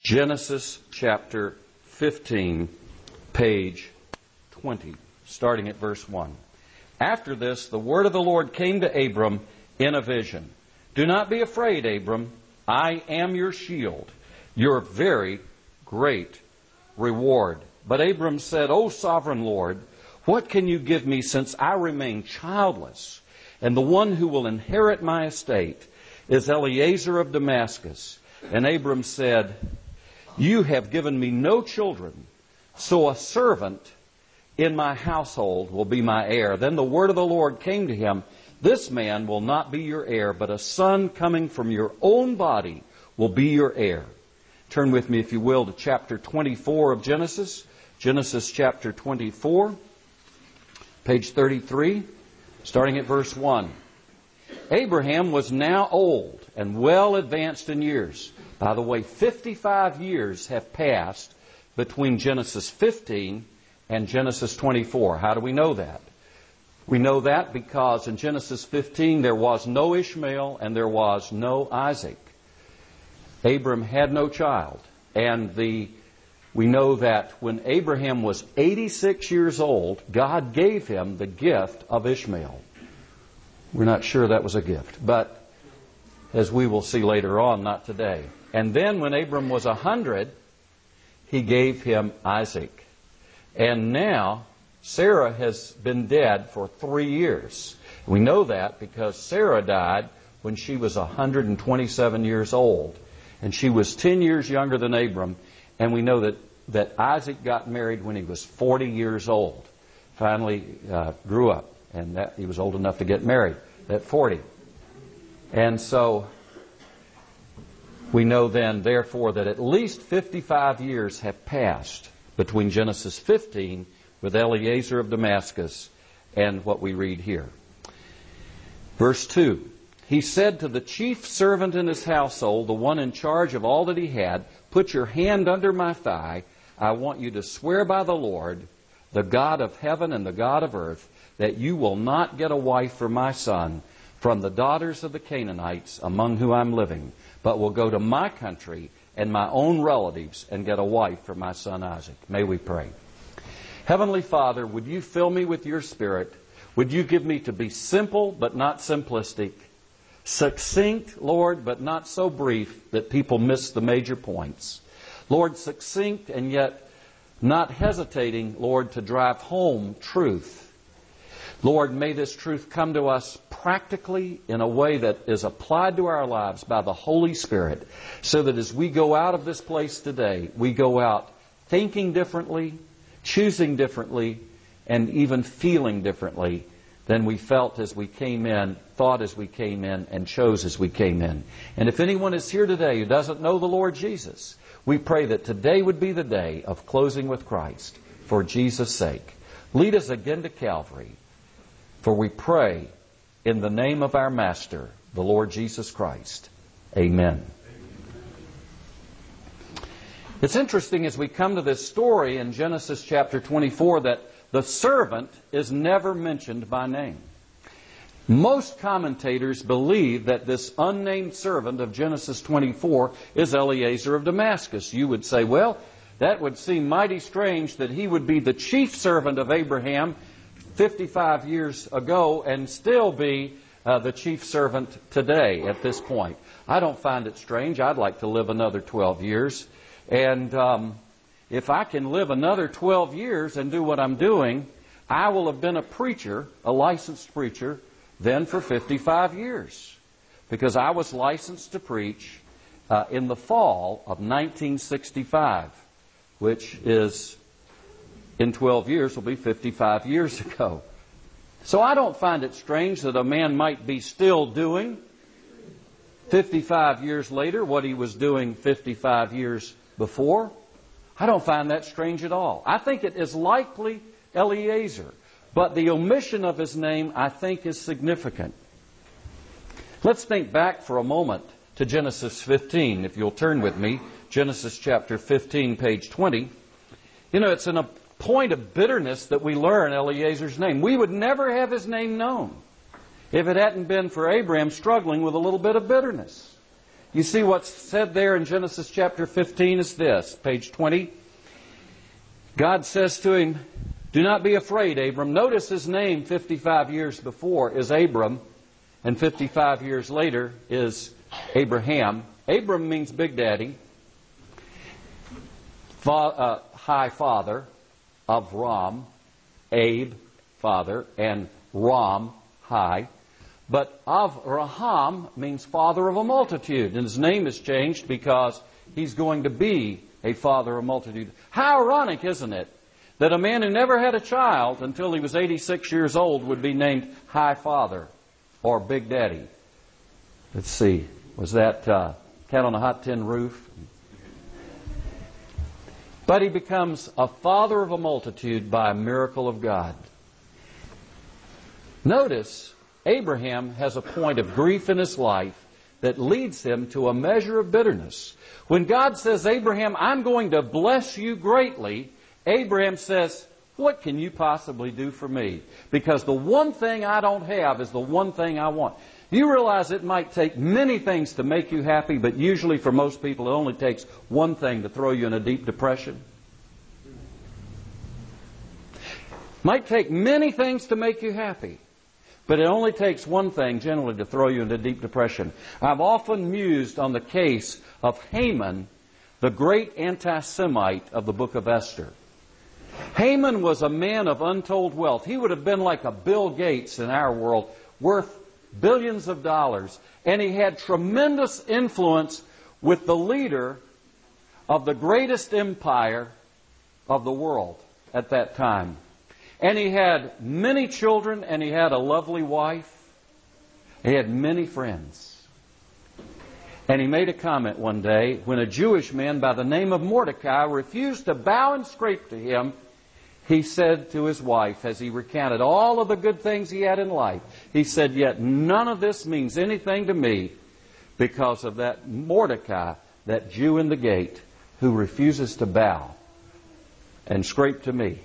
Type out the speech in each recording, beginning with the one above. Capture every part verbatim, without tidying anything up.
Genesis chapter fifteen, page twenty, starting at verse one. After this, the word of the Lord came to Abram in a vision. Do not be afraid, Abram. I am your shield, your very great reward. But Abram said, O sovereign Lord, what can you give me since I remain childless? And the one who will inherit my estate is Eliezer of Damascus. And Abram said, You have given me no children, so a servant in my household will be my heir. Then the word of the Lord came to him, This man will not be your heir, but a son coming from your own body will be your heir. Turn with me, if you will, to chapter twenty-four of Genesis. Genesis chapter twenty-four, page thirty-three, starting at verse one. Abraham was now old and well advanced in years. By the way, fifty-five years have passed between Genesis fifteen and Genesis twenty-four. How do we know that? We know that because in Genesis fifteen there was no Ishmael and there was no Isaac. Abram had no child. And the we know that when Abraham was eighty-six years old, God gave him the gift of Ishmael. We're not sure that was a gift, but as we will see later on, not today. And then when Abram was a hundred, he gave him Isaac. And now Sarah has been dead for three years. We know that because Sarah died when she was one hundred twenty-seven years old. And she was ten years younger than Abram. And we know that, that Isaac got married when he was forty years old. Finally uh, grew up. And that he was old enough to get married at forty. And so we know then, therefore, that at least fifty-five years have passed between Genesis fifteen with Eliezer of Damascus and what we read here. Verse two. He said to the chief servant in his household, the one in charge of all that he had, Put your hand under my thigh. I want you to swear by the Lord, the God of heaven and the God of earth, that you will not get a wife for my son from the daughters of the Canaanites among whom I'm living, but will go to my country and my own relatives and get a wife for my son Isaac. May we pray. Heavenly Father, would you fill me with your Spirit? Would you give me to be simple but not simplistic? Succinct, Lord, but not so brief that people miss the major points. Lord, succinct and yet not hesitating, Lord, to drive home truth. Lord, may this truth come to us practically in a way that is applied to our lives by the Holy Spirit, so that as we go out of this place today, we go out thinking differently, choosing differently, and even feeling differently than we felt as we came in, thought as we came in, and chose as we came in. And if anyone is here today who doesn't know the Lord Jesus, we pray that today would be the day of closing with Christ for Jesus' sake. Lead us again to Calvary, for we pray in the name of our Master, the Lord Jesus Christ. Amen. It's interesting as we come to this story in Genesis chapter twenty-four that the servant is never mentioned by name. Most commentators believe that this unnamed servant of Genesis twenty-four is Eliezer of Damascus. You would say, well, that would seem mighty strange that he would be the chief servant of Abraham fifty-five years ago and still be uh, the chief servant today at this point. I don't find it strange. I'd like to live another twelve years. And um, if I can live another twelve years and do what I'm doing, I will have been a preacher, a licensed preacher, then for fifty-five years. Because I was licensed to preach uh, in the fall of nineteen sixty-five, which is, in twelve years, will be fifty-five years ago. So I don't find it strange that a man might be still doing, fifty-five years later, what he was doing fifty-five years before. I don't find that strange at all. I think it is likely Eliezer, but the omission of his name, I think, is significant. Let's think back for a moment to Genesis fifteen. If you'll turn with me, Genesis chapter fifteen, page twenty. You know, it's in a point of bitterness that we learn Eliezer's name. We would never have his name known if it hadn't been for Abraham struggling with a little bit of bitterness. You see what's said there in Genesis chapter fifteen is this, page twenty. God says to him, do not be afraid, Abram. Notice his name fifty-five years before is Abram, and fifty-five years later is Abraham. Abram means Big Daddy, fa- uh, High Father of Ram, Abe, Father, and Ram, High. But Avraham means father of a multitude, and his name is changed because he's going to be a father of a multitude. How ironic, isn't it, that a man who never had a child until he was eighty-six years old would be named High Father or Big Daddy. Let's see, was that uh, Cat on a Hot Tin Roof? But he becomes a father of a multitude by a miracle of God. Notice, Abraham has a point of grief in his life that leads him to a measure of bitterness. When God says, Abraham, I'm going to bless you greatly, Abraham says, what can you possibly do for me? Because the one thing I don't have is the one thing I want. You realize it might take many things to make you happy, but usually for most people it only takes one thing to throw you in a deep depression. Might take many things to make you happy, but it only takes one thing generally to throw you into deep depression. I've often mused on the case of Haman, the great anti-Semite of the book of Esther. Haman was a man of untold wealth. He would have been like a Bill Gates in our world, worth billions of dollars. And he had tremendous influence with the leader of the greatest empire of the world at that time. And he had many children, and he had a lovely wife. He had many friends. And he made a comment one day when a Jewish man by the name of Mordecai refused to bow and scrape to him. He said to his wife, as he recounted all of the good things he had in life, he said, yet none of this means anything to me because of that Mordecai, that Jew in the gate, who refuses to bow and scrape to me.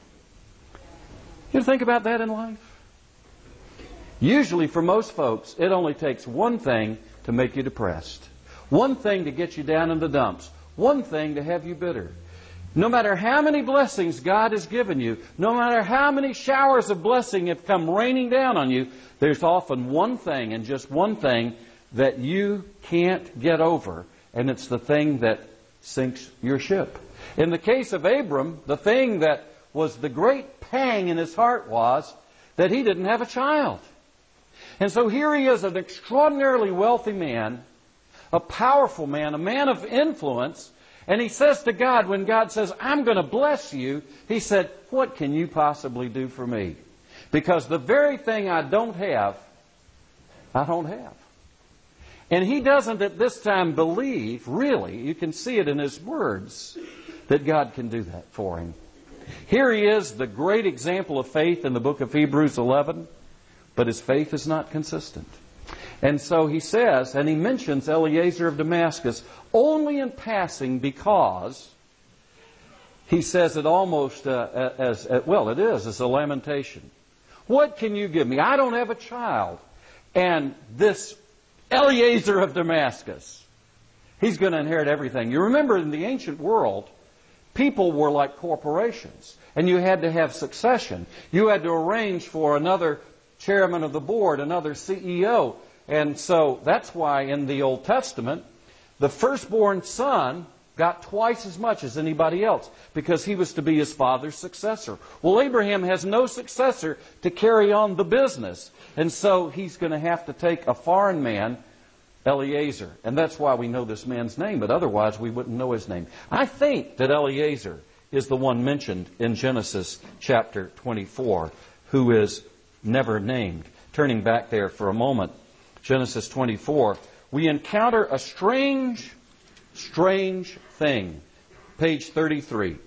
You think about that in life? Usually for most folks, it only takes one thing to make you depressed. One thing to get you down in the dumps. One thing to have you bitter. No matter how many blessings God has given you, no matter how many showers of blessing have come raining down on you, there's often one thing and just one thing that you can't get over, and it's the thing that sinks your ship. In the case of Abram, the thing that was the great pang in his heart was that he didn't have a child. And so here he is, an extraordinarily wealthy man, a powerful man, a man of influence, and he says to God, when God says, I'm going to bless you, he said, what can you possibly do for me? Because the very thing I don't have, I don't have. And he doesn't at this time believe, really, you can see it in his words, that God can do that for him. Here he is, the great example of faith in the book of Hebrews eleven, but his faith is not consistent. And so he says, and he mentions Eliezer of Damascus only in passing because he says it almost uh, as, as, well, it is, as a lamentation. What can you give me? I don't have a child. And this Eliezer of Damascus, he's going to inherit everything. You remember in the ancient world, people were like corporations, and you had to have succession. You had to arrange for another chairman of the board, another C E O. And so that's why in the Old Testament, the firstborn son got twice as much as anybody else because he was to be his father's successor. Well, Abraham has no successor to carry on the business. And so he's going to have to take a foreign man, Eliezer. And that's why we know this man's name, but otherwise we wouldn't know his name. I think that Eliezer is the one mentioned in Genesis chapter twenty-four, who is never named. Turning back there for a moment, Genesis twenty-four, we encounter a strange, strange thing. Page thirty-three.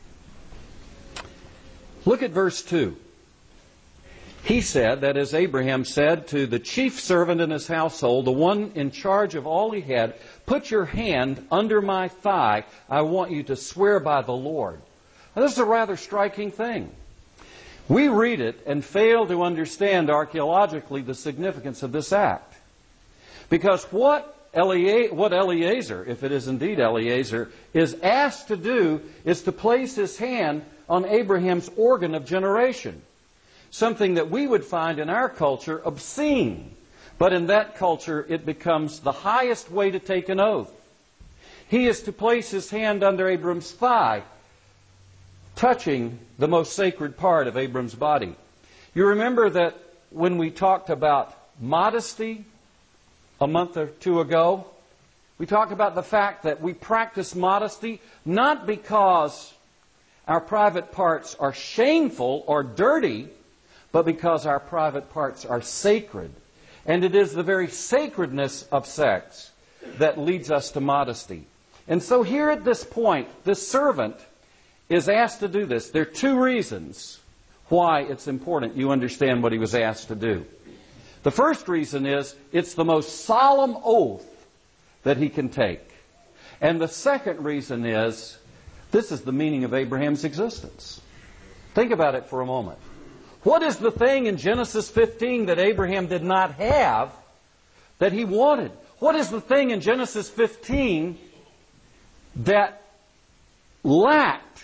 Look at verse two. He said, that is, Abraham said to the chief servant in his household, the one in charge of all he had, put your hand under my thigh. I want you to swear by the Lord. Now, this is a rather striking thing. We read it and fail to understand archaeologically the significance of this act. Because what Eliezer, what Eliezer, if it is indeed Eliezer, is asked to do is to place his hand on Abraham's organ of generation. Something that we would find in our culture obscene. But in that culture, it becomes the highest way to take an oath. He is to place his hand under Abram's thigh, touching the most sacred part of Abram's body. You remember that when we talked about modesty a month or two ago, we talked about the fact that we practice modesty not because our private parts are shameful or dirty, but because our private parts are sacred. And it is the very sacredness of sex that leads us to modesty. And so here at this point, this servant is asked to do this. There are two reasons why it's important you understand what he was asked to do. The first reason is it's the most solemn oath that he can take. And the second reason is this is the meaning of Abraham's existence. Think about it for a moment. What is the thing in Genesis fifteen that Abraham did not have that he wanted? What is the thing in Genesis fifteen that lacked,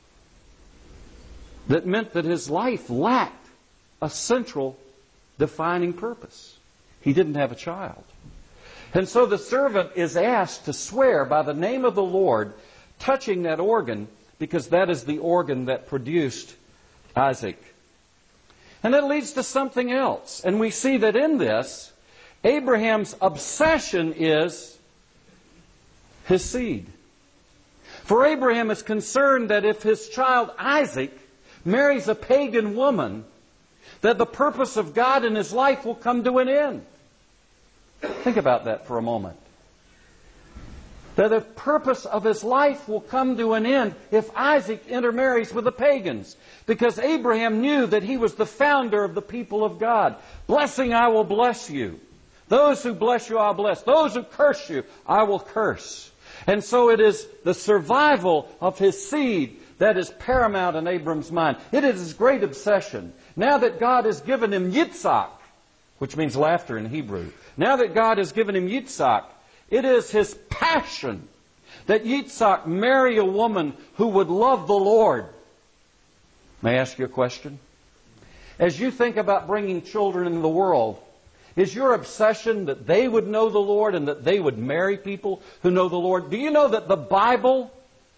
that meant that his life lacked a central defining purpose? He didn't have a child. And so the servant is asked to swear by the name of the Lord, touching that organ, because that is the organ that produced Isaac. And that leads to something else. And we see that in this, Abraham's obsession is his seed. For Abraham is concerned that if his child Isaac marries a pagan woman, that the purpose of God in his life will come to an end. Think about that for a moment. That the purpose of his life will come to an end if Isaac intermarries with the pagans. Because Abraham knew that he was the founder of the people of God. Blessing, I will bless you. Those who bless you, I'll bless. Those who curse you, I will curse. And so it is the survival of his seed that is paramount in Abram's mind. It is his great obsession. Now that God has given him Yitzhak, which means laughter in Hebrew. Now that God has given him Yitzhak, it is his passion that Yitzhak marry a woman who would love the Lord. May I ask you a question? As you think about bringing children into the world, is your obsession that they would know the Lord and that they would marry people who know the Lord? Do you know that the Bible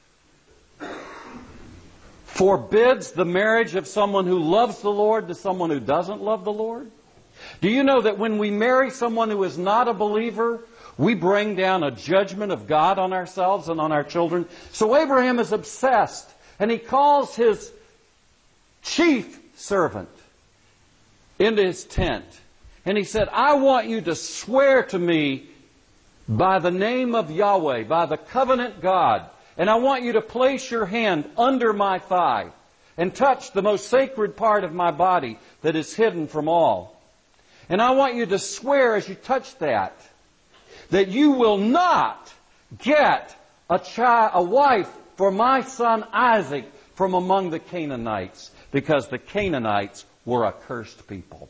forbids the marriage of someone who loves the Lord to someone who doesn't love the Lord? Do you know that when we marry someone who is not a believer, we bring down a judgment of God on ourselves and on our children? So Abraham is obsessed, and he calls his chief servant into his tent. And he said, I want you to swear to me by the name of Yahweh, by the covenant God, and I want you to place your hand under my thigh and touch the most sacred part of my body that is hidden from all. And I want you to swear as you touch that, that you will not get a child, a wife for my son Isaac from among the Canaanites, because the Canaanites were a cursed people.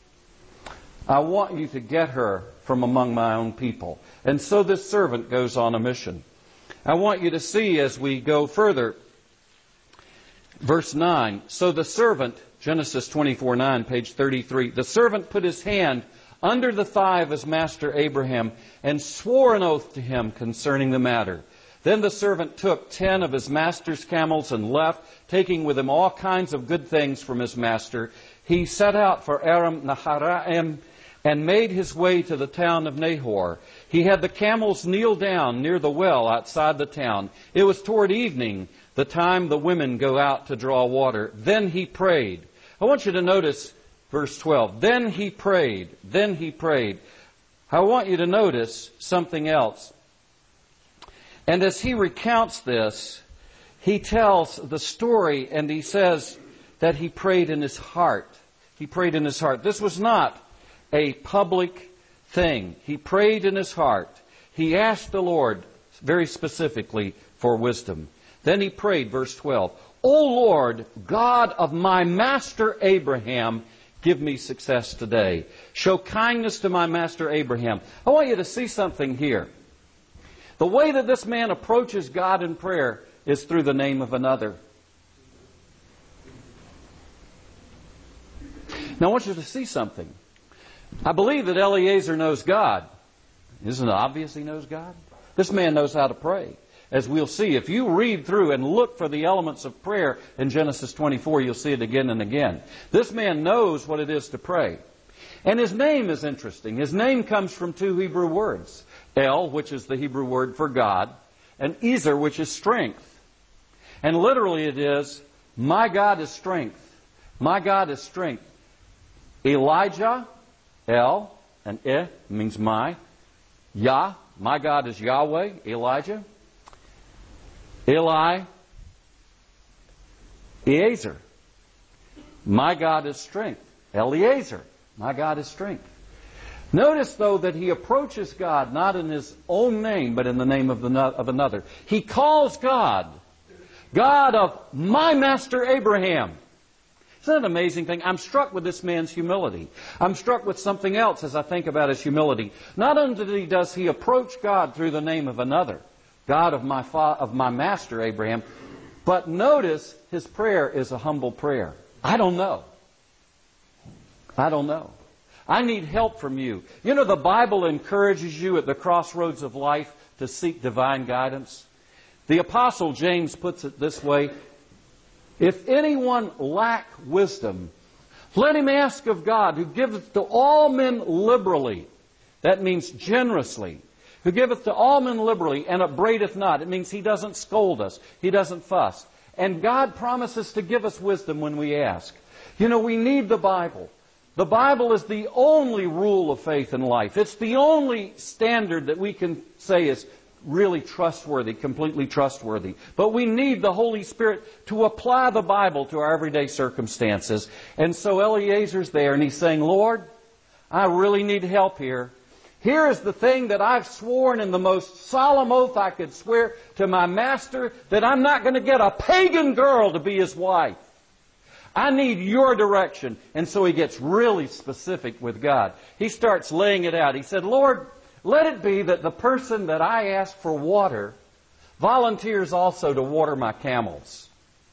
I want you to get her from among my own people. And so this servant goes on a mission. I want you to see as we go further, verse nine. So the servant, Genesis twenty-four nine, page thirty-three, the servant put his hand under the thigh of his master Abraham and swore an oath to him concerning the matter. Then the servant took ten of his master's camels and left, taking with him all kinds of good things from his master. He set out for Aram Naharaim and made his way to the town of Nahor. He had the camels kneel down near the well outside the town. It was toward evening, the time the women go out to draw water. Then he prayed. I want you to notice verse twelve. Then he prayed. Then he prayed. I want you to notice something else. And as he recounts this, he tells the story and he says that he prayed in his heart. He prayed in his heart. This was not a public thing. He prayed in his heart. He asked the Lord very specifically for wisdom. Then he prayed, verse twelve, O Lord, God of my master Abraham, give me success today. Show kindness to my master Abraham. I want you to see something here. The way that this man approaches God in prayer is through the name of another. Now I want you to see something. I believe that Eliezer knows God. Isn't it obvious he knows God? This man knows how to pray. As we'll see, if you read through and look for the elements of prayer in Genesis twenty-four, you'll see it again and again. This man knows what it is to pray. And his name is interesting. His name comes from two Hebrew words. El, which is the Hebrew word for God, and Ezer, which is strength. And literally it is, my God is strength. My God is strength. Elijah, El, and Eh means my. Yah, my God is Yahweh, Elijah. Eli, Eliezer. My God is strength. Eliezer. My God is strength. Notice, though, that he approaches God not in his own name, but in the name of, the, of another. He calls God, God of my master Abraham. Isn't that an amazing thing? I'm struck with this man's humility. I'm struck with something else as I think about his humility. Not only does he approach God through the name of another, God of my, fa- of my master Abraham, but notice his prayer is a humble prayer. I don't know. I don't know. I need help from you. You know, the Bible encourages you at the crossroads of life to seek divine guidance. The Apostle James puts it this way: if anyone lack wisdom, let him ask of God, who giveth to all men liberally. That means generously. Who giveth to all men liberally, and upbraideth not. It means He doesn't scold us. He doesn't fuss. And God promises to give us wisdom when we ask. You know, we need the Bible. The Bible is the only rule of faith in life. It's the only standard that we can say is really trustworthy, completely trustworthy. But we need the Holy Spirit to apply the Bible to our everyday circumstances. And so Eliezer's there, and he's saying, Lord, I really need help here. Here is the thing that I've sworn in the most solemn oath I could swear to my master, that I'm not going to get a pagan girl to be his wife. I need your direction. And so he gets really specific with God. He starts laying it out. He said, Lord, let it be that the person that I ask for water volunteers also to water my camels.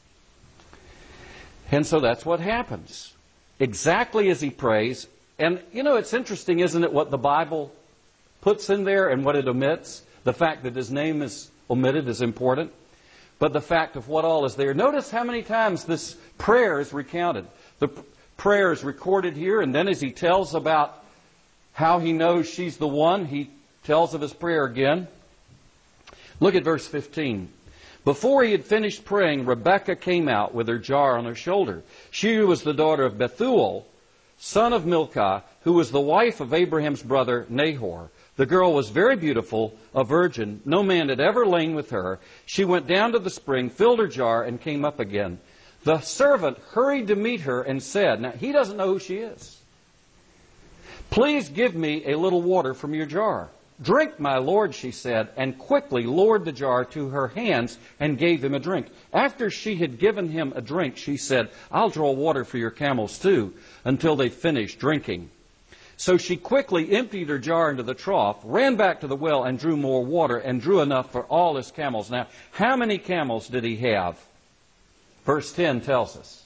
And so that's what happens. Exactly as he prays. And, you know, it's interesting, isn't it, what the Bible puts in there and what it omits? The fact that his name is omitted is important. But the fact of what all is there. Notice how many times this prayer is recounted. The prayer is recorded here, and then as he tells about how he knows she's the one, he tells of his prayer again. Look at verse fifteen. Before he had finished praying, Rebekah came out with her jar on her shoulder. She was the daughter of Bethuel, son of Milcah, who was the wife of Abraham's brother Nahor. The girl was very beautiful, a virgin. No man had ever lain with her. She went down to the spring, filled her jar, and came up again. The servant hurried to meet her and said, now he doesn't know who she is, please give me a little water from your jar. Drink, my lord, she said, and quickly lowered the jar to her hands and gave him a drink. After she had given him a drink, she said, I'll draw water for your camels too, until they finish drinking. So she quickly emptied her jar into the trough, ran back to the well, and drew more water, and drew enough for all his camels. Now, how many camels did he have? Verse ten tells us.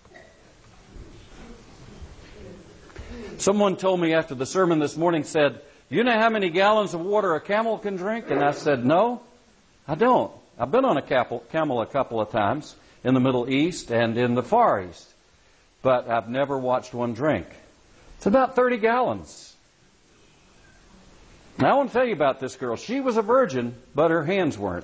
Someone told me after the sermon this morning, said, you know how many gallons of water a camel can drink? And I said, no, I don't. I've been on a camel a couple of times in the Middle East and in the Far East, but I've never watched one drink. It's about thirty gallons. Now I want to tell you about this girl. She was a virgin, but her hands weren't.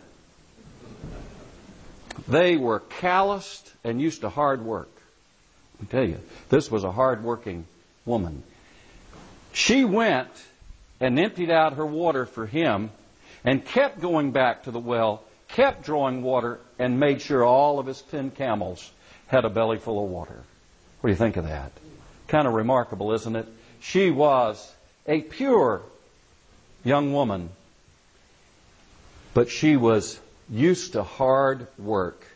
They were calloused and used to hard work. I tell you, this was a hard-working woman. She went and emptied out her water for him and kept going back to the well, kept drawing water, and made sure all of his ten camels had a belly full of water. What do you think of that? Kind of remarkable, isn't it? She was a pure young woman, but she was used to hard work.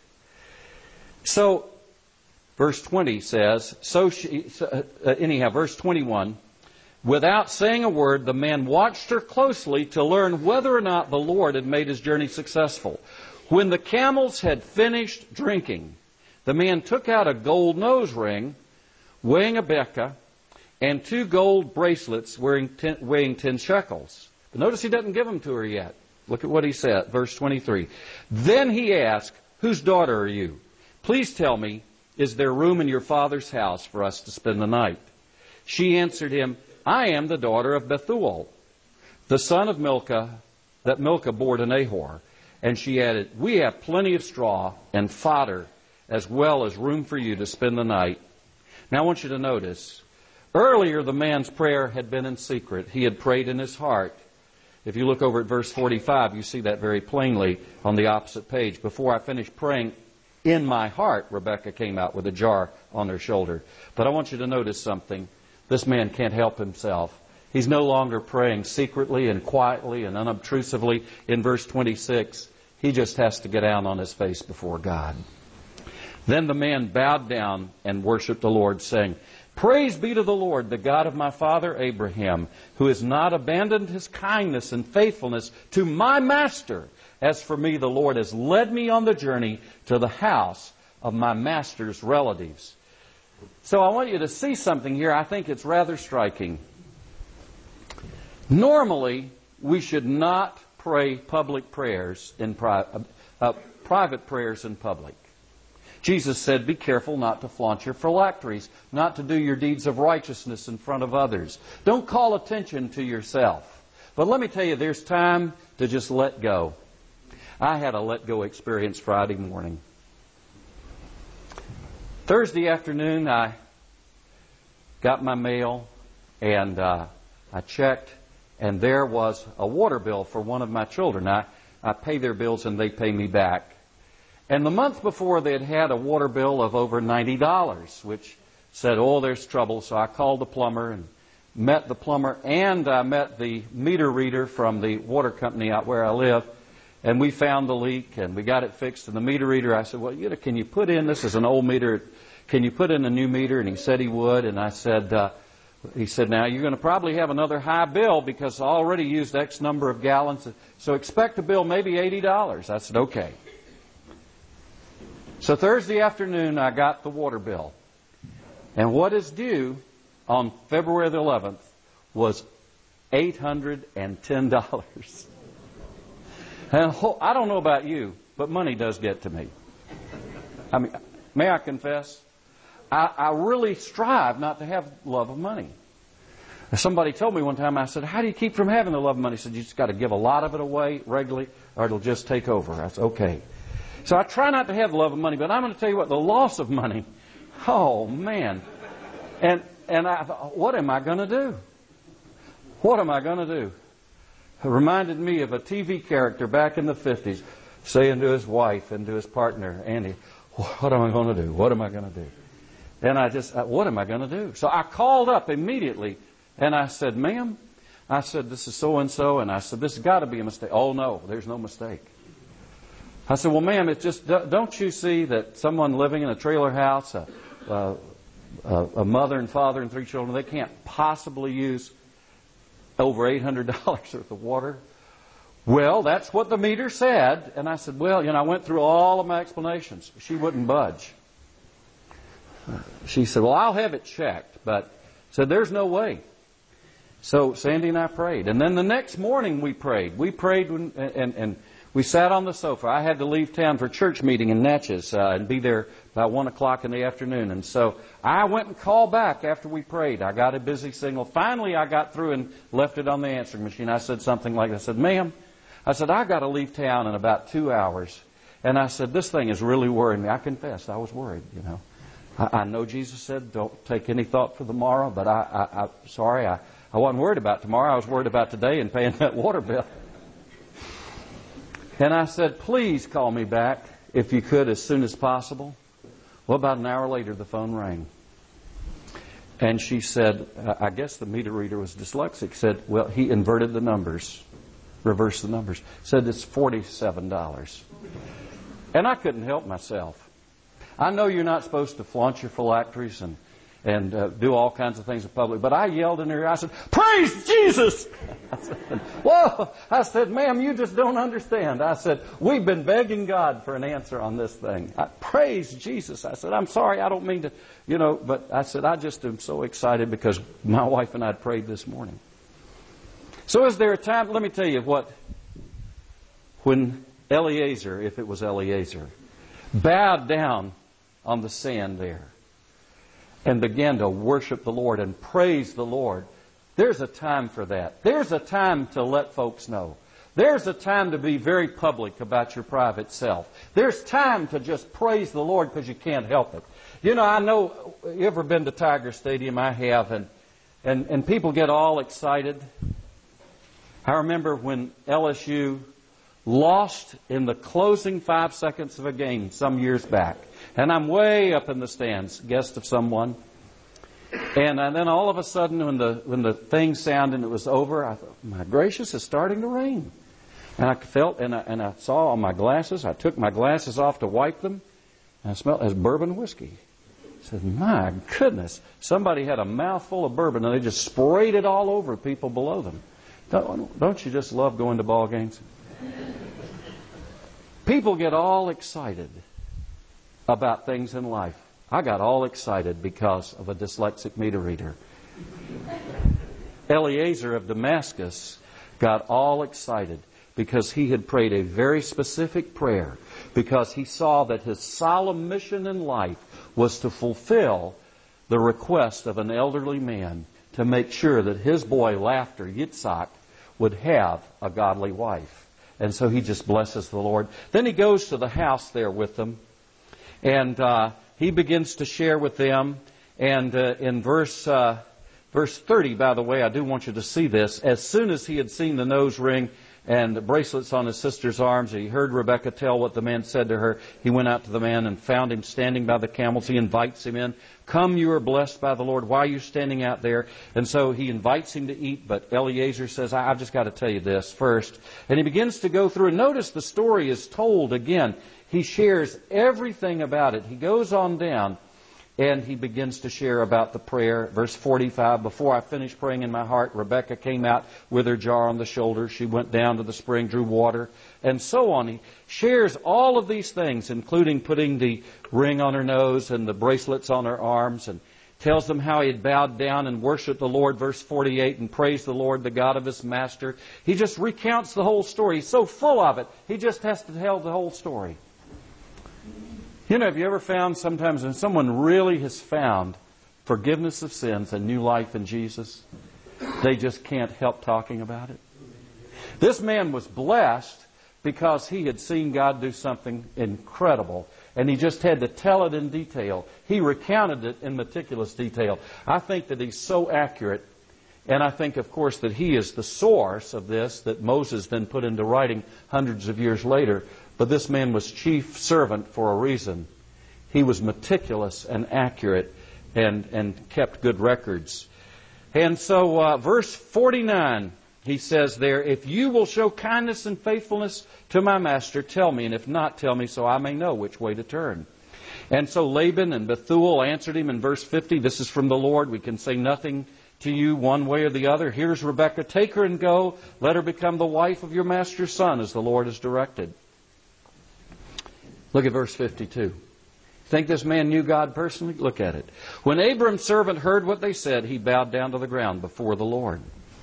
So, verse twenty says, so she, uh, anyhow, verse twenty-one, Without saying a word, the man watched her closely to learn whether or not the Lord had made his journey successful. When the camels had finished drinking, the man took out a gold nose ring weighing a beka and two gold bracelets weighing ten, weighing ten shekels. But notice he doesn't give them to her yet. Look at what he said, verse twenty-three. Then he asked, "Whose daughter are you? Please tell me, is there room in your father's house for us to spend the night?" She answered him, "I am the daughter of Bethuel, the son of Milcah, that Milcah bore to Nahor." And she added, "We have plenty of straw and fodder, as well as room for you to spend the night." Now I want you to notice, earlier the man's prayer had been in secret. He had prayed in his heart. If you look over at verse forty-five, you see that very plainly on the opposite page. "Before I finished praying in my heart," Rebekah came out with a jar on her shoulder. But I want you to notice something. This man can't help himself. He's no longer praying secretly and quietly and unobtrusively. In verse twenty-six, he just has to get down on his face before God. Then the man bowed down and worshipped the Lord, saying, "Praise be to the Lord, the God of my father Abraham, who has not abandoned his kindness and faithfulness to my master. As for me, the Lord has led me on the journey to the house of my master's relatives." So I want you to see something here. I think it's rather striking. Normally, we should not pray public prayers in pri- uh, private prayers in public. Jesus said, "Be careful not to flaunt your phylacteries, not to do your deeds of righteousness in front of others. Don't call attention to yourself." But let me tell you, there's time to just let go. I had a let go experience Friday morning. Thursday afternoon, I got my mail, and uh, I checked, and there was a water bill for one of my children. I, I pay their bills, and they pay me back. And the month before, they had had a water bill of over ninety dollars, which said, "Oh, there's trouble." So I called the plumber and met the plumber, and I met the meter reader from the water company out where I live. And we found the leak, and we got it fixed. And the meter reader, I said, "Well, you know, can you put in, this is an old meter, can you put in a new meter?" And he said he would. And I said, uh, he said, "Now, you're going to probably have another high bill because I already used X number of gallons. So expect a bill maybe eighty dollars. I said, "Okay." So Thursday afternoon, I got the water bill. And what is due on February the eleventh was eight hundred ten dollars. And I don't know about you, but money does get to me. I mean, may I confess? I, I really strive not to have love of money. Somebody told me one time, I said, "How do you keep from having the love of money?" He said, "You just got to give a lot of it away regularly, or it'll just take over." I said, "Okay." So I try not to have the love of money, but I'm going to tell you what, the loss of money, oh man. And and I thought, what am I going to do? What am I going to do? It reminded me of a T V character back in the fifties saying to his wife and to his partner, "Andy, what am I going to do? What am I going to do?" And I just, what am I going to do? So I called up immediately and I said, "Ma'am," I said, "this is so-and-so." And I said, "This has got to be a mistake." "Oh, no, there's no mistake." I said, "Well, ma'am, it's just, don't you see that someone living in a trailer house, a, a, a mother and father and three children, they can't possibly use over eight hundred dollars worth of water?" "Well, that's what the meter said." And I said, "Well, you know, I went through all of my explanations." She wouldn't budge. She said, "Well, I'll have it checked." But said, "There's no way." So Sandy and I prayed. And then the next morning we prayed. We prayed when, and, and we sat on the sofa. I had to leave town for a church meeting in Natchez uh, and be there about one o'clock in the afternoon. And so I went and called back after we prayed. I got a busy signal. Finally, I got through and left it on the answering machine. I said something like, I said, "Ma'am," I said, "I got to leave town in about two hours. And I said, this thing is really worrying me." I confessed, I was worried, you know. I, I know Jesus said, "Don't take any thought for tomorrow," but I, I, I sorry, I, I wasn't worried about tomorrow. I was worried about today and paying that water bill. And I said, "Please call me back if you could as soon as possible." Well, about an hour later, the phone rang. And she said, I guess the meter reader was dyslexic, said, well, he inverted the numbers, reversed the numbers, said it's forty-seven dollars. And I couldn't help myself. I know you're not supposed to flaunt your phylacteries and, and uh, do all kinds of things in public. But I yelled in her ear, I said, "Praise Jesus!" I said, "Whoa!" I said, "Ma'am, you just don't understand." I said, "We've been begging God for an answer on this thing." I, praise Jesus. I said, "I'm sorry, I don't mean to, you know," but I said, "I just am so excited because my wife and I prayed this morning." So is there a time, let me tell you what, when Eliezer, if it was Eliezer, bowed down on the sand there and began to worship the Lord and praise the Lord. There's a time for that. There's a time to let folks know. There's a time to be very public about your private self. There's time to just praise the Lord because you can't help it. You know, I know, you ever been to Tiger Stadium? I have, and, and, and people get all excited. I remember when L S U lost in the closing five seconds of a game some years back. And I'm way up in the stands, guest of someone. And, and then all of a sudden, when the when the thing sounded and it was over, I thought, "My gracious, it's starting to rain." And I felt, and I, and I saw on my glasses, I took my glasses off to wipe them, and I smelled it as bourbon whiskey. I said, "My goodness." Somebody had a mouthful of bourbon, and they just sprayed it all over people below them. Don't, don't you just love going to ball games? People get all excited about things in life. I got all excited because of a dyslexic meter reader. Eliezer of Damascus got all excited because he had prayed a very specific prayer, because he saw that his solemn mission in life was to fulfill the request of an elderly man to make sure that his boy, Laughter, Yitzhak, would have a godly wife. And so he just blesses the Lord. Then he goes to the house there with them, and uh, he begins to share with them. And uh, in verse uh, verse thirty, by the way, I do want you to see this. As soon as he had seen the nose ring and the bracelets on his sister's arms, he heard Rebekah tell what the man said to her. He went out to the man and found him standing by the camels. He invites him in. "Come, you are blessed by the Lord. Why are you standing out there?" And so he invites him to eat, but Eliezer says, I, I've just got to tell you this first. And he begins to go through, and notice the story is told again. He shares everything about it. He goes on down, and he begins to share about the prayer. Verse forty-five, "Before I finished praying in my heart, Rebekah came out with her jar on the shoulder. She went down to the spring, drew water," and so on. He shares all of these things, including putting the ring on her nose and the bracelets on her arms, and tells them how he had bowed down and worshipped the Lord, verse forty-eight, and praised the Lord, the God of his master. He just recounts the whole story. He's so full of it, he just has to tell the whole story. You know, have you ever found sometimes when someone really has found forgiveness of sins and new life in Jesus, they just can't help talking about it? This man was blessed because he had seen God do something incredible, and he just had to tell it in detail. He recounted it in meticulous detail. I think that he's so accurate, and I think, of course, that he is the source of this that Moses then put into writing hundreds of years later. But this man was chief servant for a reason. He was meticulous and accurate and, and kept good records. And so uh, verse forty-nine, he says there, "If you will show kindness and faithfulness to my master, tell me, and if not, tell me so I may know which way to turn." And so Laban and Bethuel answered him in verse fifty, "This is from the Lord. We can say nothing to you one way or the other. Here's Rebekah. Take her and go. Let her become the wife of your master's son, as the Lord has directed." Look at verse fifty-two. Think this man knew God personally? Look at it. "When Abram's servant heard what they said, he bowed down to the ground before the Lord."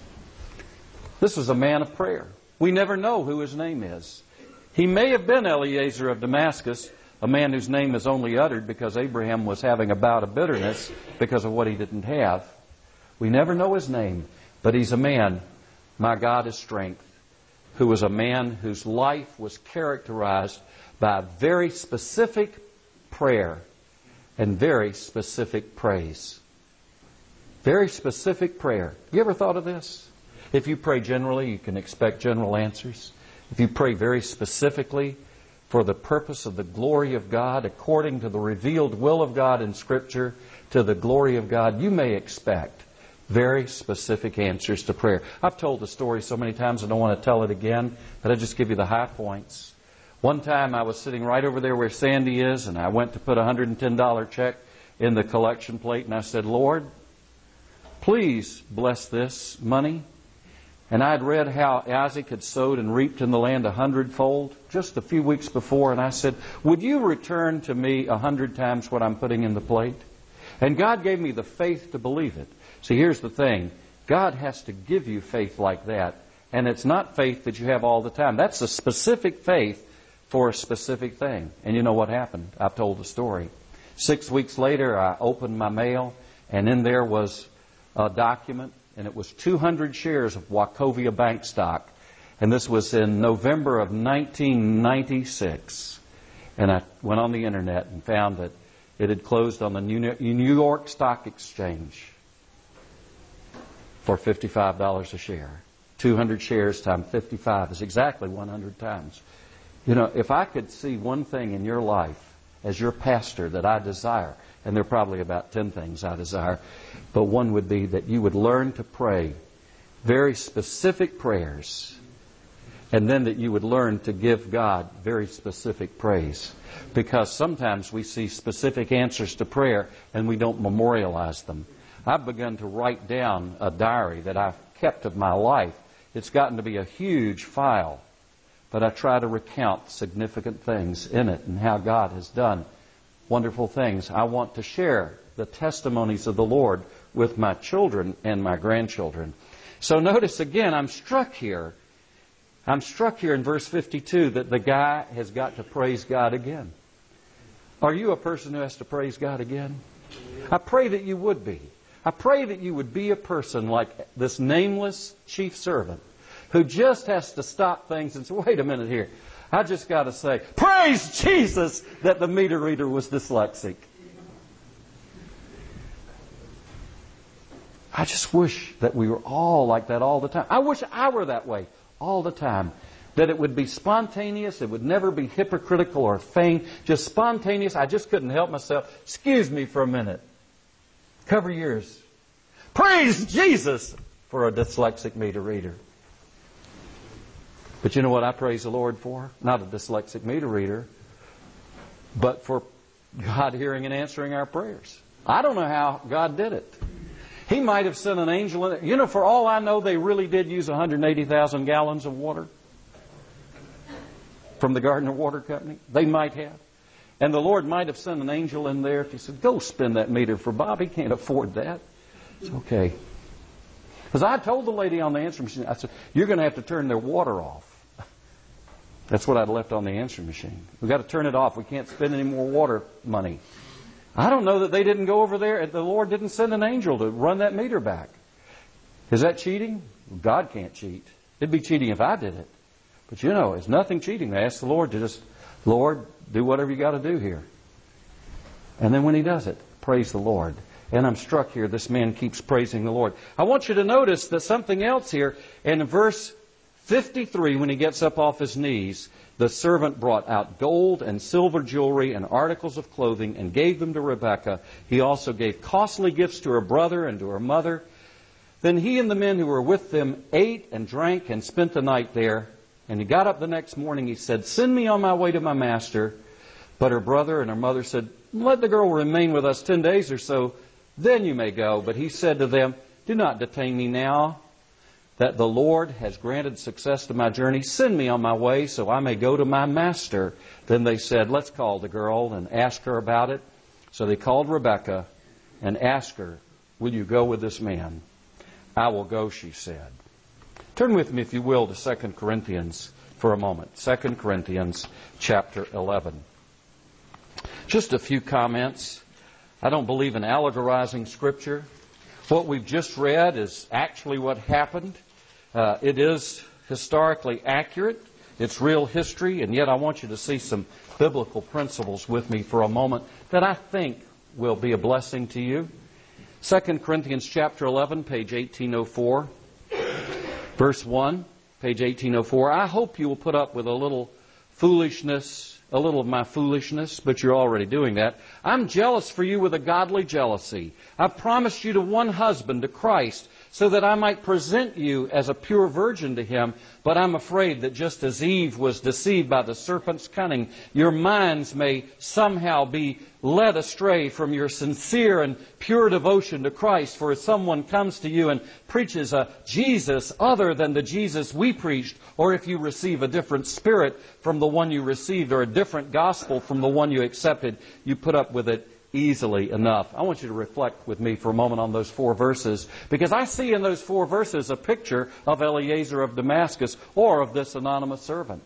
This was a man of prayer. We never know who his name is. He may have been Eliezer of Damascus, a man whose name is only uttered because Abraham was having a bout of bitterness because of what he didn't have. We never know his name, but he's a man, my God is strength, who was a man whose life was characterized by very specific prayer and very specific praise. Very specific prayer. You ever thought of this? If you pray generally, you can expect general answers. If you pray very specifically for the purpose of the glory of God, according to the revealed will of God in Scripture, to the glory of God, you may expect very specific answers to prayer. I've told the story so many times I don't want to tell it again, but I'll just give you the high points. One time I was sitting right over there where Sandy is, and I went to put a one hundred ten dollars check in the collection plate, and I said, Lord, please bless this money. And I'd read how Isaac had sowed and reaped in the land a hundredfold just a few weeks before, and I said, would you return to me a hundred times what I'm putting in the plate? And God gave me the faith to believe it. See, here's the thing. God has to give you faith like that, and it's not faith that you have all the time. That's a specific faith for a specific thing. And you know what happened? I've told the story. Six weeks later, I opened my mail, and in there was a document, and it was two hundred shares of Wachovia Bank stock. And this was in November of nineteen ninety-six. And I went on the internet and found that it had closed on the New York Stock Exchange for fifty-five dollars a share. two hundred shares times fifty-five is exactly one hundred times. You know, if I could see one thing in your life as your pastor that I desire, and there are probably about ten things I desire, but one would be that you would learn to pray very specific prayers, and then that you would learn to give God very specific praise. Because sometimes we see specific answers to prayer and we don't memorialize them. I've begun to write down a diary that I've kept of my life. It's gotten to be a huge file, but I try to recount significant things in it and how God has done wonderful things. I want to share the testimonies of the Lord with my children and my grandchildren. So notice again, I'm struck here. I'm struck here in verse fifty-two that the guy has got to praise God again. Are you a person who has to praise God again? I pray that you would be. I pray that you would be a person like this nameless chief servant who just has to stop things and say, wait a minute here. I just got to say, praise Jesus that the meter reader was dyslexic. I just wish that we were all like that all the time. I wish I were that way all the time. That it would be spontaneous. It would never be hypocritical or feigned. Just spontaneous. I just couldn't help myself. Excuse me for a minute. Cover your ears. Praise Jesus for a dyslexic meter reader. But you know what I praise the Lord for? Not a dyslexic meter reader, but for God hearing and answering our prayers. I don't know how God did it. He might have sent an angel in there. You know, for all I know, they really did use one hundred eighty thousand gallons of water from the Gardner Water Company. They might have. And the Lord might have sent an angel in there. He said, go spin that meter for Bob. He can't afford that. It's okay. Because I told the lady on the answering machine, I said, you're going to have to turn their water off. That's what I'd left on the answering machine. We've got to turn it off. We can't spend any more water money. I don't know that they didn't go over there and the Lord didn't send an angel to run that meter back. Is that cheating? God can't cheat. It'd be cheating if I did it. But you know, it's nothing cheating. They ask the Lord to just, Lord, do whatever you got to do here. And then when He does it, praise the Lord. And I'm struck here, this man keeps praising the Lord. I want you to notice that something else here. In verse fifty-three, when he gets up off his knees, the servant brought out gold and silver jewelry and articles of clothing and gave them to Rebekah. He also gave costly gifts to her brother and to her mother. Then he and the men who were with them ate and drank and spent the night there. And he got up the next morning. He said, send me on my way to my master. But her brother and her mother said, let the girl remain with us ten days or so. Then you may go. But he said to them, do not detain me now, that the Lord has granted success to my journey. Send me on my way so I may go to my master. Then they said, let's call the girl and ask her about it. So they called Rebekah and asked her, will you go with this man? I will go, she said. Turn with me, if you will, to Second Corinthians for a moment. Second Corinthians chapter eleven. Just a few comments. I don't believe in allegorizing Scripture. What we've just read is actually what happened. Uh, it is historically accurate. It's real history, and yet I want you to see some biblical principles with me for a moment that I think will be a blessing to you. Second Corinthians chapter eleven, page eighteen oh four. Verse one, page eighteen oh four. I hope you will put up with a little foolishness, a little of my foolishness, but you're already doing that. I'm jealous for you with a godly jealousy. I've promised you to one husband, to Christ, so that I might present you as a pure virgin to him. But I'm afraid that just as Eve was deceived by the serpent's cunning, your minds may somehow be led astray from your sincere and pure devotion to Christ. For if someone comes to you and preaches a Jesus other than the Jesus we preached, or if you receive a different spirit from the one you received, or a different gospel from the one you accepted, you put up with it easily enough. I want you to reflect with me for a moment on those four verses, because I see in those four verses a picture of Eliezer of Damascus, or of this anonymous servant.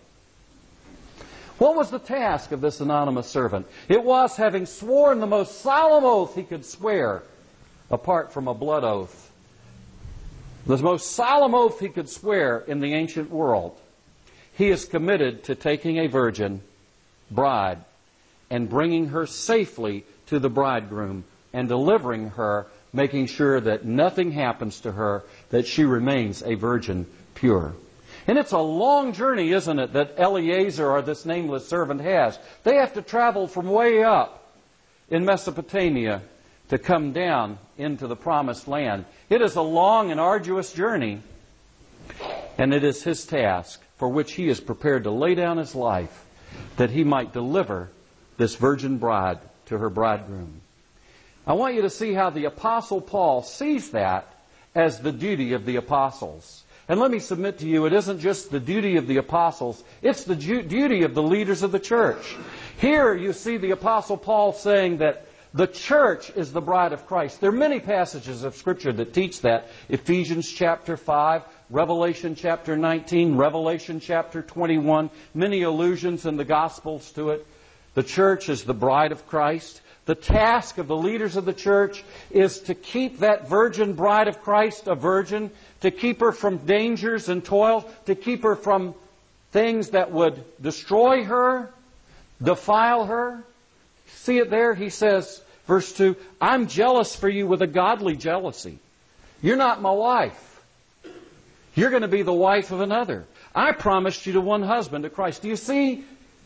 What was the task of this anonymous servant? It was, having sworn the most solemn oath he could swear, apart from a blood oath, the most solemn oath he could swear in the ancient world, he is committed to taking a virgin bride and bringing her safely to the bridegroom and delivering her, making sure that nothing happens to her, that she remains a virgin pure. And it's a long journey, isn't it, that Eliezer, or this nameless servant, has. They have to travel from way up in Mesopotamia to come down into the promised land. It is a long and arduous journey, and it is his task for which he is prepared to lay down his life, that he might deliver this virgin bride to her bridegroom. I want you to see how the Apostle Paul sees that as the duty of the apostles. And let me submit to you, it isn't just the duty of the apostles, it's the ju- duty of the leaders of the church. Here you see the Apostle Paul saying that the church is the bride of Christ. There are many passages of Scripture that teach that. Ephesians chapter five, Revelation chapter nineteen, Revelation chapter twenty-one, many allusions in the Gospels to it. The church is the bride of Christ. The task of the leaders of the church is to keep that virgin bride of Christ a virgin, to keep her from dangers and toil, to keep her from things that would destroy her, defile her. See it there? He says, verse two, I'm jealous for you with a godly jealousy. You're not my wife. You're going to be the wife of another. I promised you to one husband, to Christ. Do you see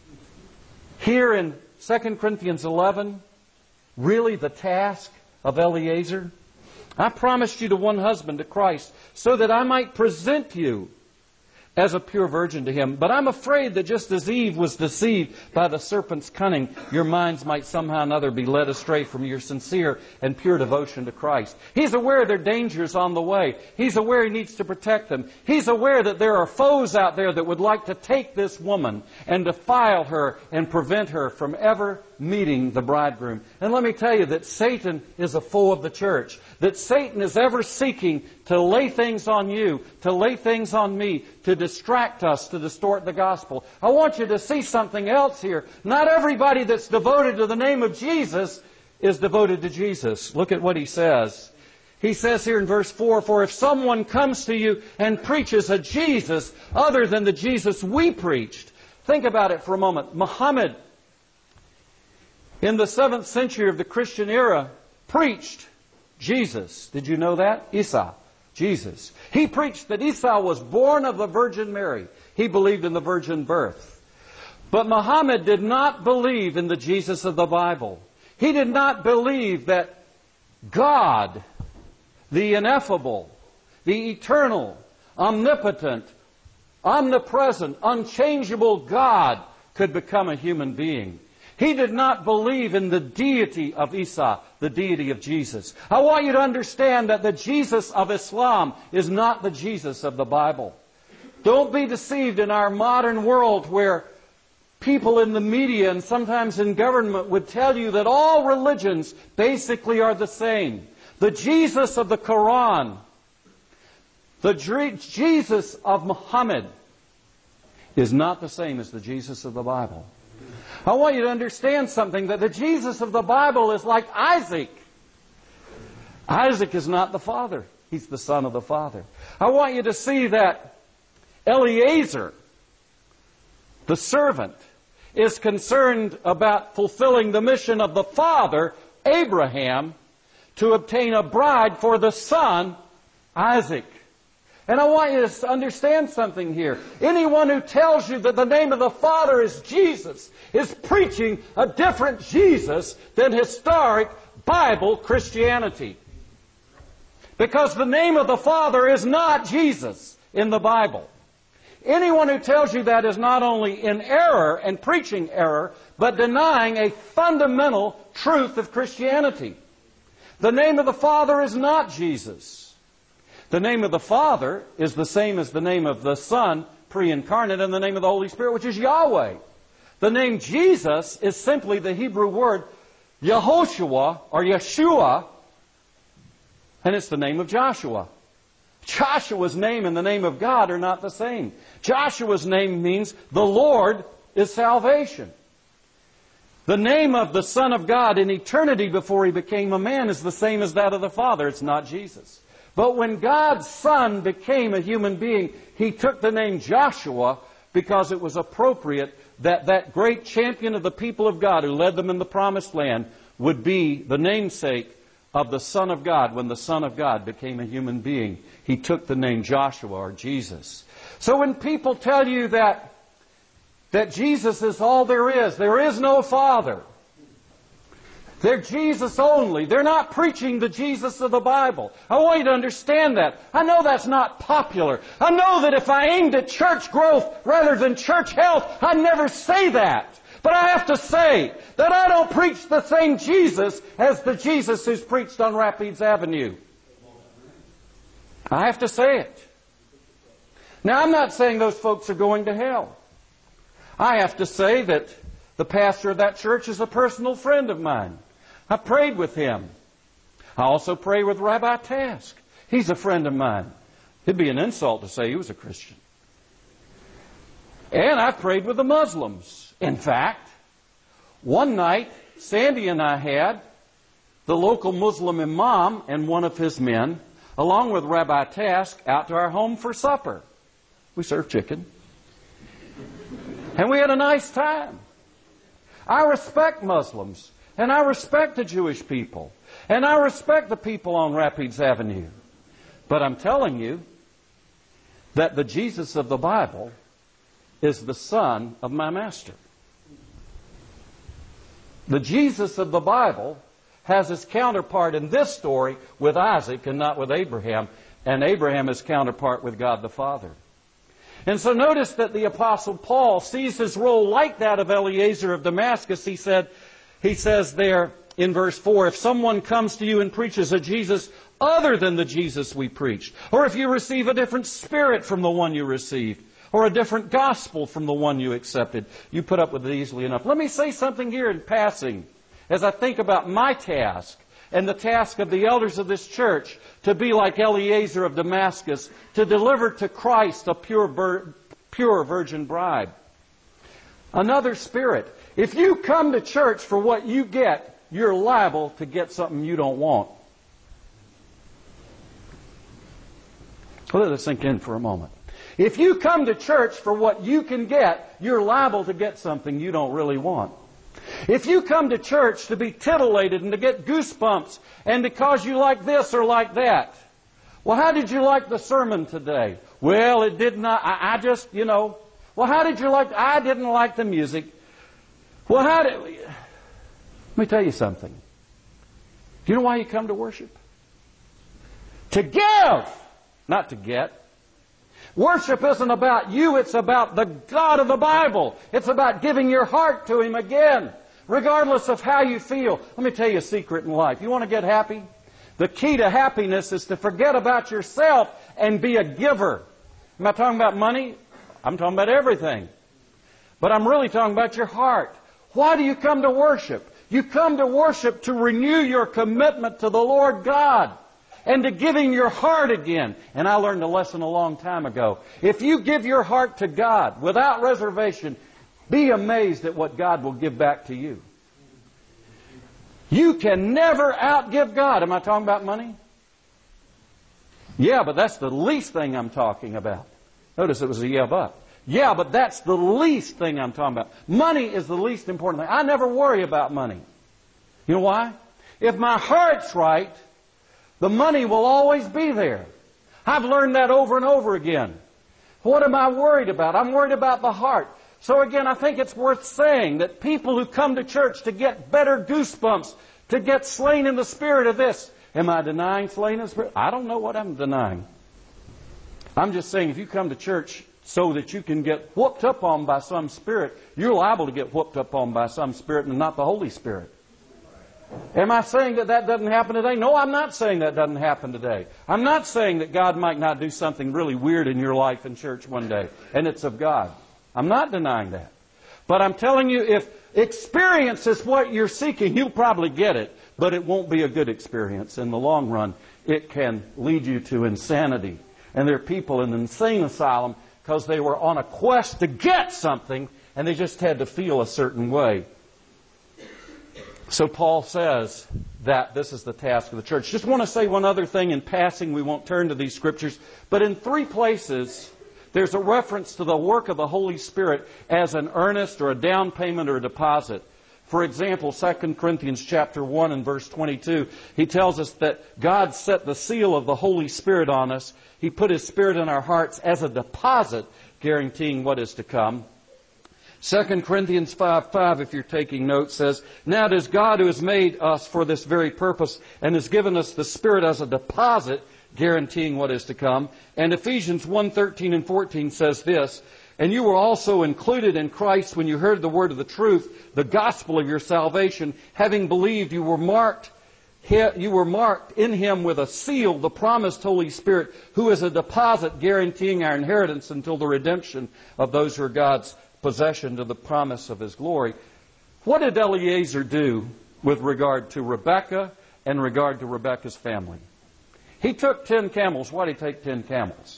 here in Second Corinthians eleven, really the task of Eliezer? I promised you to one husband, to Christ, so that I might present you as a pure virgin to him. But I'm afraid that just as Eve was deceived by the serpent's cunning, your minds might somehow or another be led astray from your sincere and pure devotion to Christ. He's aware there are dangers on the way. He's aware he needs to protect them. He's aware that there are foes out there that would like to take this woman and defile her and prevent her from ever meeting the bridegroom. And let me tell you that Satan is a foe of the church. That Satan is ever seeking to lay things on you, to lay things on me, to distract us, to distort the gospel. I want you to see something else here. Not everybody that's devoted to the name of Jesus is devoted to Jesus. Look at what he says. He says here in verse four, for if someone comes to you and preaches a Jesus other than the Jesus we preached. Think about it for a moment. Muhammad, in the seventh century of the Christian era, preached Jesus. Did you know that? Isa. Jesus. He preached that Isa was born of the Virgin Mary. He believed in the virgin birth. But Muhammad did not believe in the Jesus of the Bible. He did not believe that God, the ineffable, the eternal, omnipotent, omnipresent, unchangeable God could become a human being. He did not believe in the deity of Isa, the deity of Jesus. I want you to understand that the Jesus of Islam is not the Jesus of the Bible. Don't be deceived in our modern world where people in the media and sometimes in government would tell you that all religions basically are the same. The Jesus of the Quran, the Jesus of Muhammad is not the same as the Jesus of the Bible. I want you to understand something, that the Jesus of the Bible is like Isaac. Isaac is not the father. He's the son of the father. I want you to see that Eliezer, the servant, is concerned about fulfilling the mission of the father, Abraham, to obtain a bride for the son, Isaac. And I want you to understand something here. Anyone who tells you that the name of the Father is Jesus is preaching a different Jesus than historic Bible Christianity. Because the name of the Father is not Jesus in the Bible. Anyone who tells you that is not only in error and preaching error, but denying a fundamental truth of Christianity. The name of the Father is not Jesus. The name of the Father is the same as the name of the Son, pre-incarnate, and the name of the Holy Spirit, which is Yahweh. The name Jesus is simply the Hebrew word Yehoshua or Yeshua, and it's the name of Joshua. Joshua's name and the name of God are not the same. Joshua's name means the Lord is salvation. The name of the Son of God in eternity before He became a man is the same as that of the Father. It's not Jesus. But when God's Son became a human being, He took the name Joshua because it was appropriate that that great champion of the people of God who led them in the promised land would be the namesake of the Son of God. When the Son of God became a human being, He took the name Joshua or Jesus. So when people tell you that, that Jesus is all there is, there is no Father, they're Jesus only, they're not preaching the Jesus of the Bible. I want you to understand that. I know that's not popular. I know that if I aimed at church growth rather than church health, I'd never say that. But I have to say that I don't preach the same Jesus as the Jesus who's preached on Rapides Avenue. I have to say it. Now, I'm not saying those folks are going to hell. I have to say that the pastor of that church is a personal friend of mine. I prayed with him. I also pray with Rabbi Task. He's a friend of mine. It'd be an insult to say he was a Christian. And I've prayed with the Muslims. In fact, one night, Sandy and I had the local Muslim imam and one of his men, along with Rabbi Task, out to our home for supper. We served chicken. And we had a nice time. I respect Muslims, and I respect the Jewish people, and I respect the people on Rapides Avenue. But I'm telling you that the Jesus of the Bible is the son of my master. The Jesus of the Bible has his counterpart in this story with Isaac and not with Abraham, and Abraham is counterpart with God the Father. And so notice that the Apostle Paul sees his role like that of Eliezer of Damascus. He said, he says there in verse four, if someone comes to you and preaches a Jesus other than the Jesus we preached, or if you receive a different spirit from the one you received, or a different gospel from the one you accepted, you put up with it easily enough. Let me say something here in passing as I think about my task and the task of the elders of this church to be like Eliezer of Damascus, to deliver to Christ a pure, pure virgin bride. Another spirit. If you come to church for what you get, you're liable to get something you don't want. Let it sink in for a moment. If you come to church for what you can get, you're liable to get something you don't really want. If you come to church to be titillated and to get goosebumps and because you like this or like that, well, how did you like the sermon today? Well, it did not, I, I just, you know, well, how did you like, I didn't like the music. Well, how did, let me tell you something. Do you know why you come to worship? To give, not to get. Worship isn't about you, it's about the God of the Bible. It's about giving your heart to Him again, regardless of how you feel. Let me tell you a secret in life. You want to get happy? The key to happiness is to forget about yourself and be a giver. Am I talking about money? I'm talking about everything. But I'm really talking about your heart. Why do you come to worship? You come to worship to renew your commitment to the Lord God and to giving your heart again. And I learned a lesson a long time ago. If you give your heart to God without reservation, be amazed at what God will give back to you. You can never outgive God. Am I talking about money? Yeah, but that's the least thing I'm talking about. Notice it was a yeah, but. Yeah, but that's the least thing I'm talking about. Money is the least important thing. I never worry about money. You know why? If my heart's right, the money will always be there. I've learned that over and over again. What am I worried about? I'm worried about the heart. So again, I think it's worth saying that people who come to church to get better goosebumps, to get slain in the spirit of this, Am I denying slaying of the Spirit? I don't know what I'm denying. I'm just saying if you come to church so that you can get whooped up on by some spirit, you're liable to get whooped up on by some spirit and not the Holy Spirit. Am I saying that that doesn't happen today? No, I'm not saying that doesn't happen today. I'm not saying that God might not do something really weird in your life in church one day, and it's of God. I'm not denying that. But I'm telling you, if experience is what you're seeking, you'll probably get it, but it won't be a good experience. In the long run, it can lead you to insanity. And there are people in the insane asylum because they were on a quest to get something, and they just had to feel a certain way. So Paul says that this is the task of the church. Just want to say one other thing in passing. We won't turn to these scriptures. But in three places, there's a reference to the work of the Holy Spirit as an earnest or a down payment or a deposit. For example, Second Corinthians chapter one and verse twenty-two, he tells us that God set the seal of the Holy Spirit on us. He put His Spirit in our hearts as a deposit, guaranteeing what is to come. Second Corinthians five five, if you're taking notes, says, "Now it is God who has made us for this very purpose and has given us the Spirit as a deposit, guaranteeing what is to come." And Ephesians one thirteen and fourteen says this, "And you were also included in Christ when you heard the word of the truth, the gospel of your salvation. Having believed, you were marked you were marked in Him with a seal, the promised Holy Spirit, who is a deposit guaranteeing our inheritance until the redemption of those who are God's possession to the promise of His glory." What did Eliezer do with regard to Rebekah and regard to Rebekah's family? He took ten camels. Why did he take ten camels?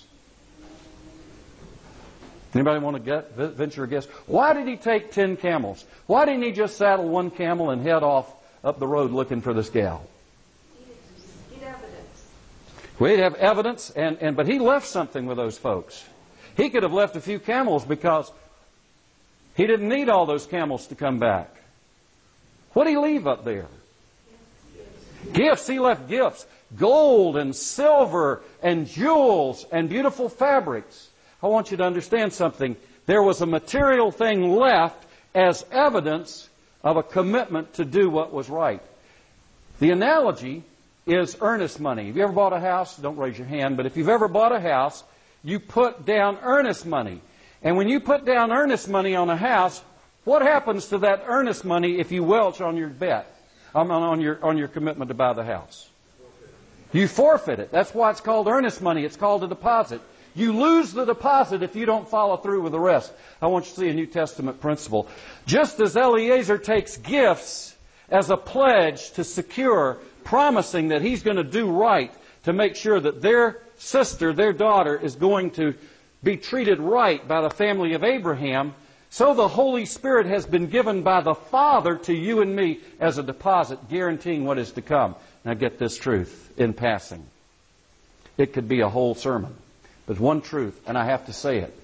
Anybody want to get, venture a guess? Why did he take ten camels? Why didn't he just saddle one camel and head off up the road looking for this gal? Get evidence. We'd have evidence, and, and but he left something with those folks. He could have left a few camels because he didn't need all those camels to come back. What did he leave up there? Gifts. He left gifts. Gold and silver and jewels and beautiful fabrics. I want you to understand something. There was a material thing left as evidence of a commitment to do what was right. The analogy is earnest money. Have you ever bought a house? Don't raise your hand, but if you've ever bought a house, you put down earnest money. And when you put down earnest money on a house, what happens to that earnest money if you welch on your bet, on, on your on your commitment to buy the house? You forfeit it. That's why it's called earnest money. It's called a deposit. You lose the deposit if you don't follow through with the rest. I want you to see a New Testament principle. Just as Eliezer takes gifts as a pledge to secure, promising that he's going to do right to make sure that their sister, their daughter, is going to be treated right by the family of Abraham, so the Holy Spirit has been given by the Father to you and me as a deposit, guaranteeing what is to come. Now get this truth in passing. It could be a whole sermon. But one truth, and I have to say it.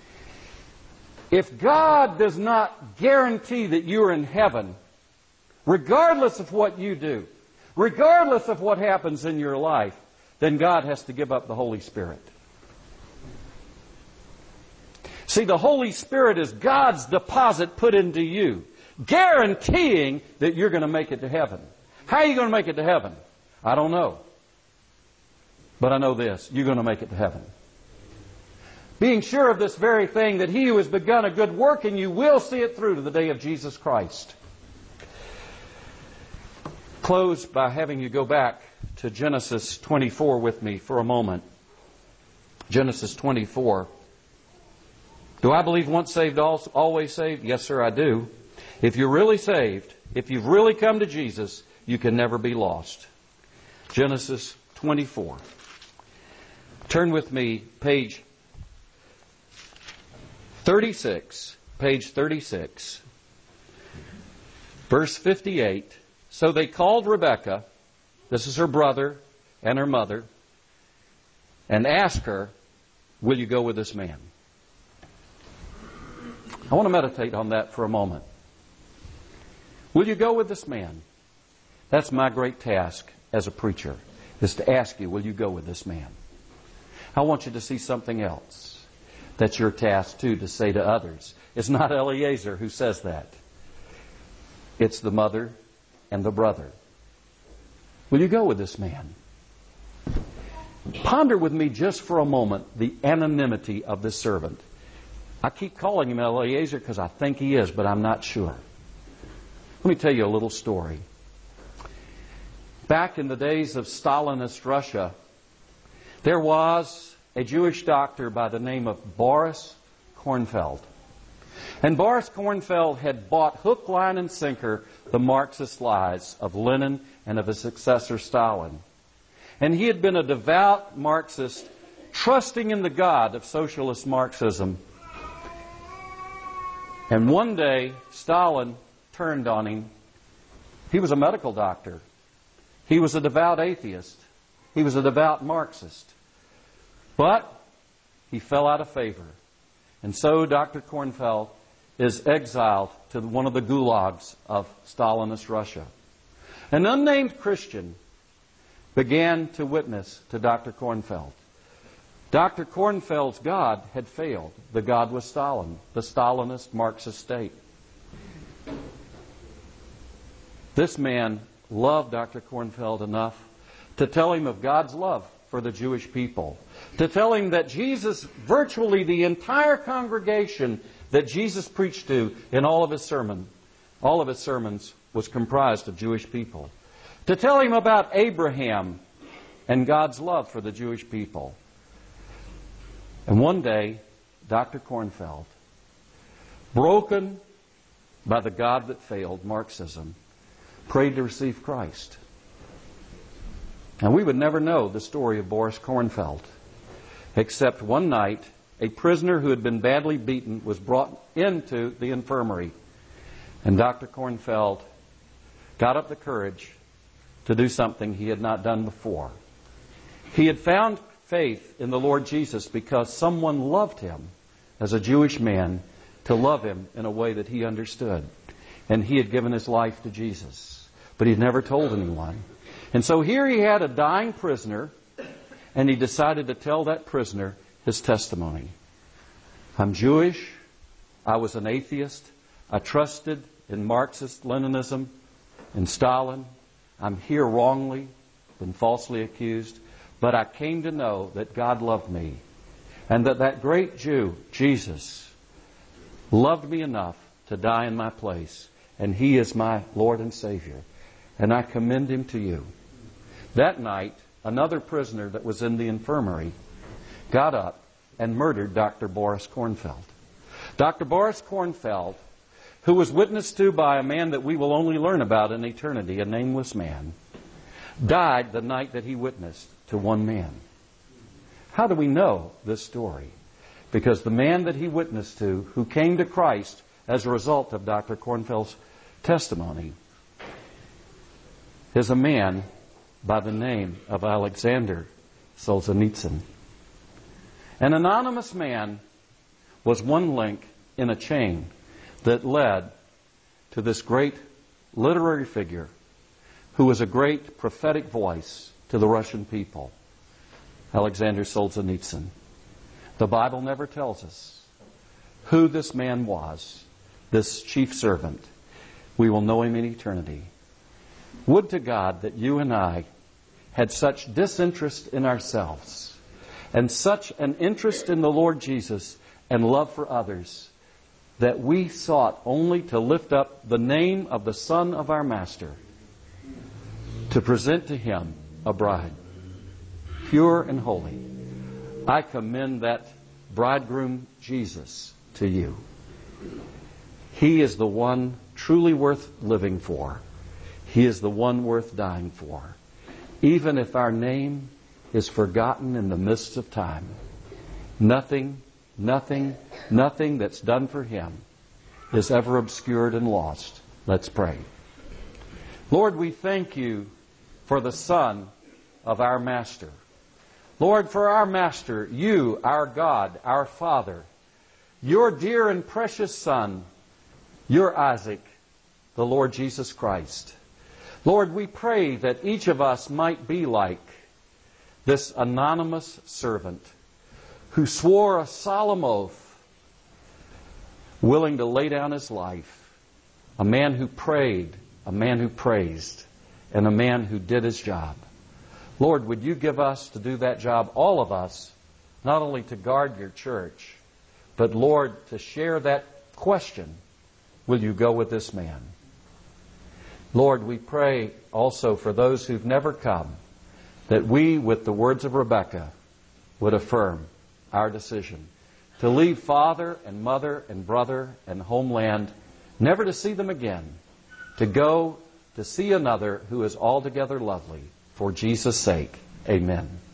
If God does not guarantee that you're in heaven, regardless of what you do, regardless of what happens in your life, then God has to give up the Holy Spirit. See, the Holy Spirit is God's deposit put into you, guaranteeing that you're going to make it to heaven. How are you going to make it to heaven? I don't know. But I know this, you're going to make it to heaven. Being sure of this very thing, that He who has begun a good work in you will see it through to the day of Jesus Christ. Close by having you go back to Genesis twenty-four with me for a moment. Genesis twenty-four. Do I believe once saved, always saved? Yes, sir, I do. If you're really saved, if you've really come to Jesus, you can never be lost. Genesis twenty-four. Turn with me, page thirty-six, page thirty-six, verse fifty-eight. So they called Rebekah, this is her brother and her mother, and asked her, "Will you go with this man?" I want to meditate on that for a moment. Will you go with this man? That's my great task as a preacher, is to ask you, will you go with this man? I want you to see something else. That's your task, too, to say to others. It's not Eliezer who says that. It's the mother and the brother. Will you go with this man? Ponder with me just for a moment the anonymity of this servant. I keep calling him Eliezer because I think he is, but I'm not sure. Let me tell you a little story. Back in the days of Stalinist Russia, there was a Jewish doctor by the name of Boris Kornfeld. And Boris Kornfeld had bought hook, line, and sinker the Marxist lies of Lenin and of his successor Stalin. And he had been a devout Marxist, trusting in the God of socialist Marxism. And one day, Stalin turned on him. He was a medical doctor. He was a devout atheist. He was a devout Marxist. But he fell out of favor. And so Doctor Kornfeld is exiled to one of the gulags of Stalinist Russia. An unnamed Christian began to witness to Doctor Kornfeld. Doctor Kornfeld's God had failed. The God was Stalin, the Stalinist Marxist state. This man loved Doctor Kornfeld enough to tell him of God's love for the Jewish people, to tell him that Jesus, virtually the entire congregation that Jesus preached to in all of his sermon, all of his sermons was comprised of Jewish people. To tell him about Abraham and God's love for the Jewish people. And one day, Doctor Kornfeld, broken by the God that failed, Marxism, prayed to receive Christ. Now, we would never know the story of Boris Kornfeld, except one night, a prisoner who had been badly beaten was brought into the infirmary. And Doctor Kornfeld got up the courage to do something he had not done before. He had found faith in the Lord Jesus because someone loved him as a Jewish man to love him in a way that he understood. And he had given his life to Jesus. But he had never told anyone. And so here he had a dying prisoner, and he decided to tell that prisoner his testimony. I'm Jewish. I was an atheist. I trusted in Marxist Leninism and Stalin. I'm here wrongly, been falsely accused. But I came to know that God loved me, and that that great Jew, Jesus, loved me enough to die in my place. And He is my Lord and Savior. And I commend Him to you. That night, another prisoner that was in the infirmary got up and murdered Doctor Boris Kornfeld. Doctor Boris Kornfeld, who was witnessed to by a man that we will only learn about in eternity, a nameless man, died the night that he witnessed to one man. How do we know this story? Because the man that he witnessed to, who came to Christ as a result of Doctor Kornfeld's testimony, is a man by the name of Alexander Solzhenitsyn. An anonymous man was one link in a chain that led to this great literary figure who was a great prophetic voice to the Russian people, Alexander Solzhenitsyn. The Bible never tells us who this man was, this chief servant. We will know him in eternity. Would to God that you and I had such disinterest in ourselves and such an interest in the Lord Jesus and love for others that we sought only to lift up the name of the Son of our Master, to present to Him a bride, pure and holy. I commend that bridegroom Jesus to you. He is the one truly worth living for. He is the one worth dying for. Even if our name is forgotten in the midst of time, nothing, nothing, nothing that's done for Him is ever obscured and lost. Let's pray. Lord, we thank You for the Son of our Master. Lord, for our Master, You, our God, our Father, Your dear and precious Son, Your Isaac, the Lord Jesus Christ. Lord, we pray that each of us might be like this anonymous servant who swore a solemn oath, willing to lay down his life, a man who prayed, a man who praised, and a man who did his job. Lord, would you give us to do that job, all of us, not only to guard your church, but, Lord, to share that question, will you go with this man? Lord, we pray also for those who've never come, that we, with the words of Rebecca, would affirm our decision to leave father and mother and brother and homeland, never to see them again, to go to see another who is altogether lovely. For Jesus' sake, amen.